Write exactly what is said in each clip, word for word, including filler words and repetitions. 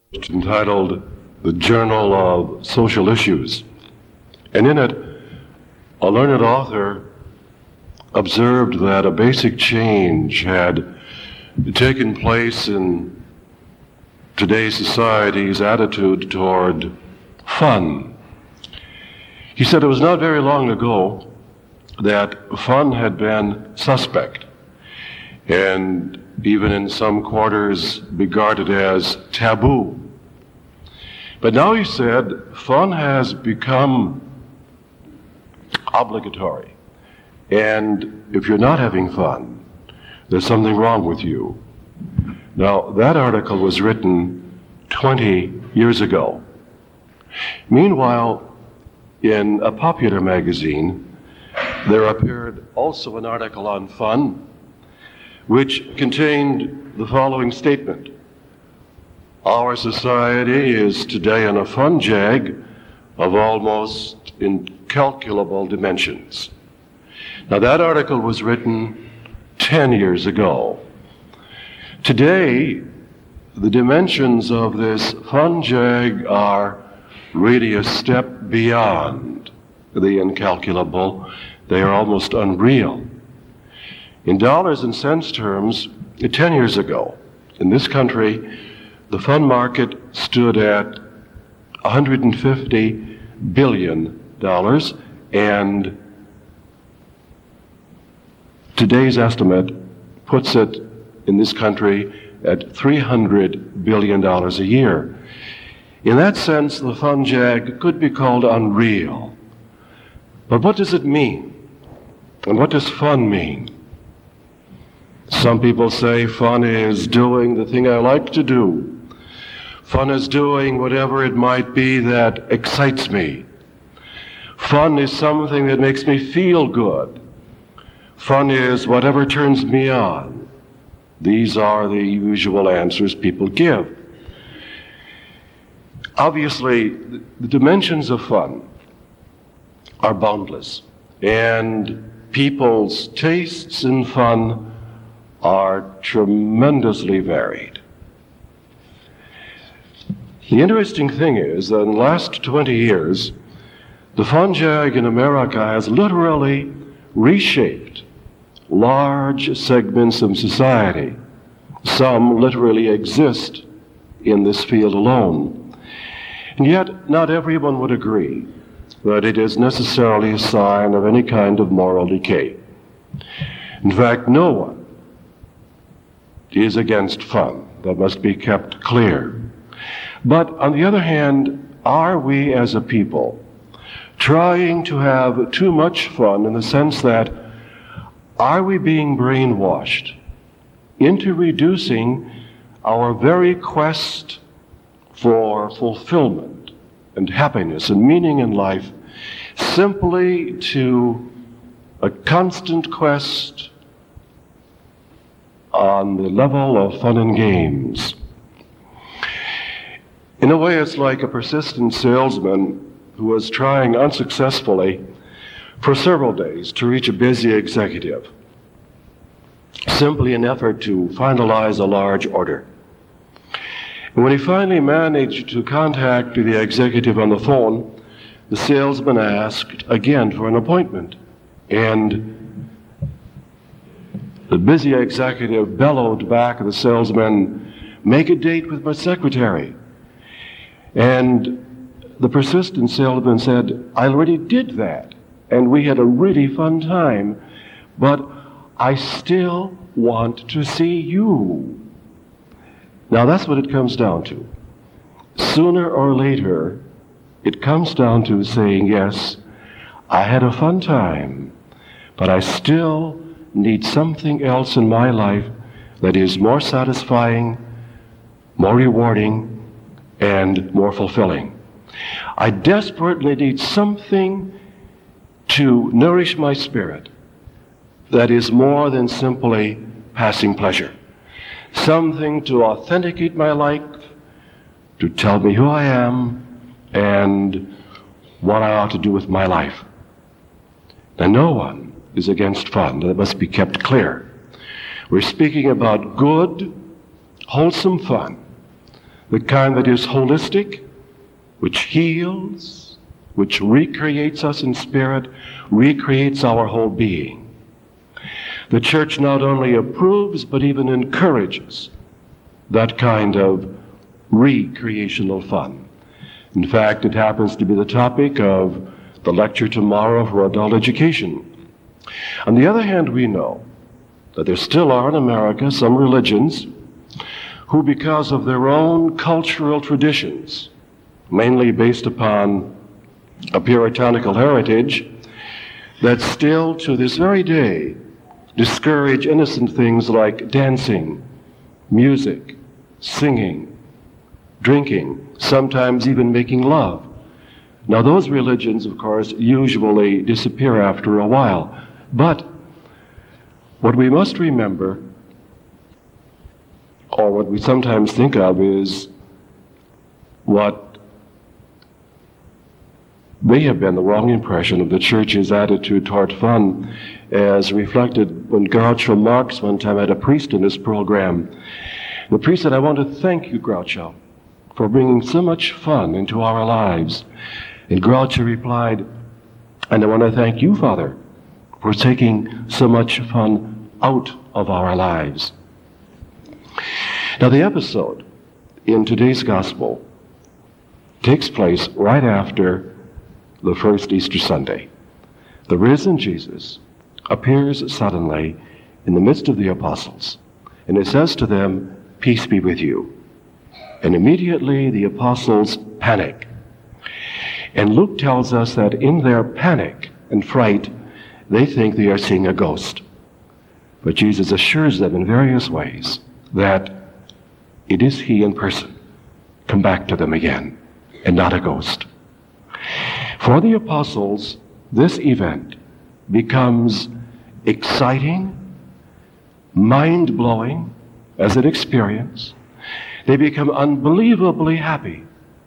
entitled The Journal of Social Issues. And in it, a learned author observed that a basic change had taken place in today's society's attitude toward fun. He said it was not very long ago that fun had been suspect, and even in some quarters regarded as taboo. But now, he said, fun has become obligatory. And if you're not having fun, there's something wrong with you. Now, that article was written twenty years ago. Meanwhile, in a popular magazine, there appeared also an article on fun, which contained the following statement: our society is today in a fun jag of almost incalculable dimensions. Now, that article was written ten years ago. Today, the dimensions of this fun jag are really a step beyond the incalculable. They are almost unreal. In dollars and cents terms, ten years ago, in this country, the fun market stood at one hundred fifty billion dollars, and today's estimate puts it in this country at three hundred billion dollars a year. In that sense, the fun jag could be called unreal. But what does it mean? And what does fun mean? Some people say fun is doing the thing I like to do. Fun is doing whatever it might be that excites me. Fun is something that makes me feel good. Fun is whatever turns me on. These are the usual answers people give. Obviously, the dimensions of fun are boundless, and people's tastes in fun are tremendously varied. The interesting thing is that in the last twenty years, the fun jag in America has literally reshaped large segments of society. Some literally exist in this field alone. And yet, not everyone would agree that it is necessarily a sign of any kind of moral decay. In fact, no one is against fun. That must be kept clear. But on the other hand, are we as a people trying to have too much fun, in the sense that are we being brainwashed into reducing our very quest for fulfillment and happiness and meaning in life simply to a constant quest on the level of fun and games? In a way, it's like a persistent salesman who was trying unsuccessfully for several days to reach a busy executive, simply in an effort to finalize a large order. And when he finally managed to contact the executive on the phone, the salesman asked again for an appointment. And the busy executive bellowed back at the salesman, "Make a date with my secretary." And the persistent salesman said, "I already did that, and we had a really fun time, but I still want to see you." Now, that's what it comes down to. Sooner or later, it comes down to saying, yes, I had a fun time, but I still need something else in my life that is more satisfying, more rewarding, and more fulfilling. I desperately need something to nourish my spirit that is more than simply passing pleasure. Something to authenticate my life, to tell me who I am and what I ought to do with my life. Now, no one is against fun. That must be kept clear. We're speaking about good, wholesome fun the kind that is holistic, which heals, which recreates us in spirit, recreates our whole being. The church not only approves, but even encourages that kind of recreational fun. In fact, it happens to be the topic of the lecture tomorrow for adult education. On the other hand, we know that there still are in America some religions who, because of their own cultural traditions, mainly based upon a puritanical heritage, that still to this very day discourage innocent things like dancing, music, singing, drinking, sometimes even making love. Now, those religions, of course, usually disappear after a while. But what we must remember, or what we sometimes think of, is what may have been the wrong impression of the church's attitude toward fun, as reflected when Groucho Marx one time had a priest in his program. The priest said, "I want to thank you, Groucho, for bringing so much fun into our lives." And Groucho replied, "And I want to thank you, Father, for taking so much fun out of our lives." Now, the episode in today's gospel takes place right after the first Easter Sunday. The risen Jesus appears suddenly in the midst of the apostles, and it says to them, "Peace be with you." And immediately the apostles panic. And Luke tells us that in their panic and fright, they think they are seeing a ghost. But Jesus assures them in various ways that it is He in person, come back to them again, and not a ghost. For the apostles, this event becomes exciting, mind-blowing as an experience. They become unbelievably happy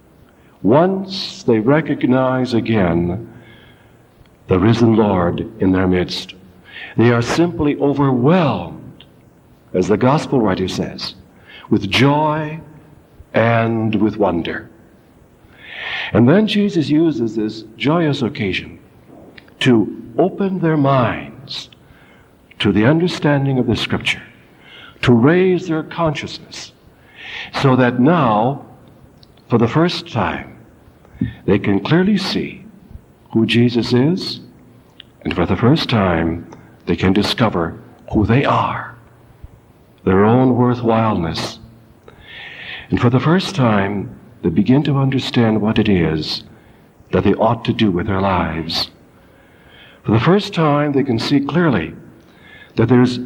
once they recognize again the risen Lord in their midst. They are simply overwhelmed, as the gospel writer says, with joy and with wonder. And then Jesus uses this joyous occasion to open their minds to the understanding of the Scripture, to raise their consciousness, so that now, for the first time, they can clearly see who Jesus is, and for the first time, they can discover who they are, their own worthwhileness. And for the first time, they begin to understand what it is that they ought to do with their lives. For the first time, they can see clearly that there's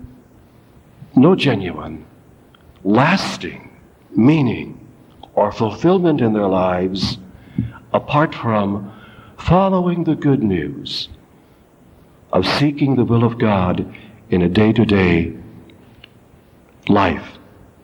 no genuine, lasting meaning or fulfillment in their lives apart from following the good news of seeking the will of God in a day-to-day life.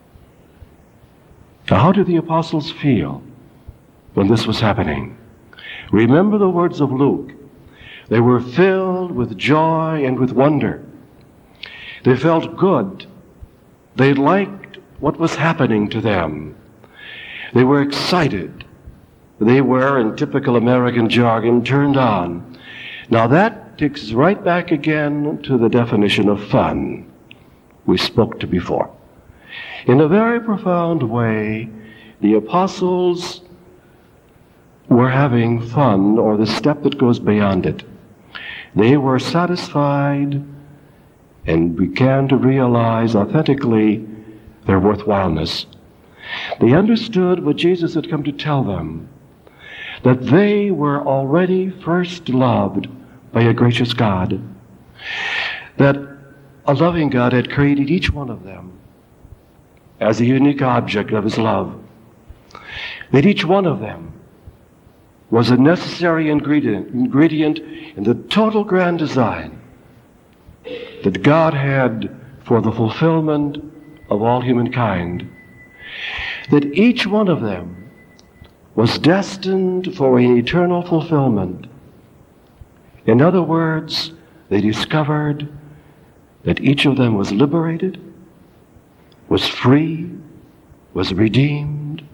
Now, how did the apostles feel when this was happening? Remember the words of Luke. They were filled with joy and with wonder. They felt good. They liked what was happening to them. They were excited. They were, in typical American jargon, turned on. Now that takes us right back again to the definition of fun we spoke to before. In a very profound way, the apostles were having fun, or the step that goes beyond it. They were satisfied and began to realize authentically their worthwhileness. They understood what Jesus had come to tell them, that they were already first loved by a gracious God, that a loving God had created each one of them as a unique object of His love, that each one of them was a necessary ingredient, ingredient in the total grand design that God had for the fulfillment of all humankind, that each one of them was destined for an eternal fulfillment. In other words, they discovered that each of them was liberated, was free, was redeemed,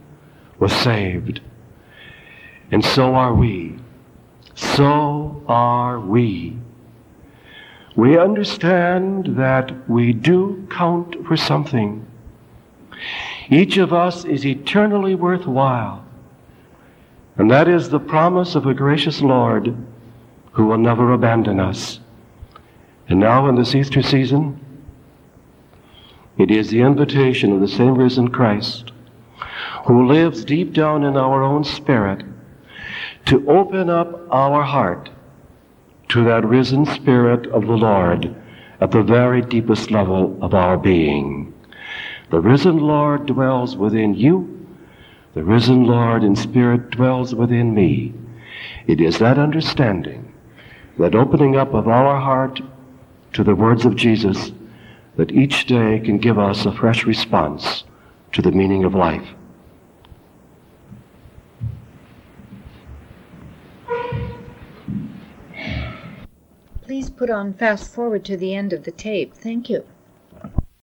was saved. And so are we. So are we. We understand that we do count for something. Each of us is eternally worthwhile. And that is the promise of a gracious Lord who will never abandon us. And now in this Easter season, it is the invitation of the same risen Christ who lives deep down in our own spirit to open up our heart to that risen Spirit of the Lord at the very deepest level of our being. The risen Lord dwells within you. The risen Lord in spirit dwells within me. It is that understanding, that opening up of our heart to the words of Jesus, that each day can give us a fresh response to the meaning of life. Please put on fast forward to the end of the tape. Thank you.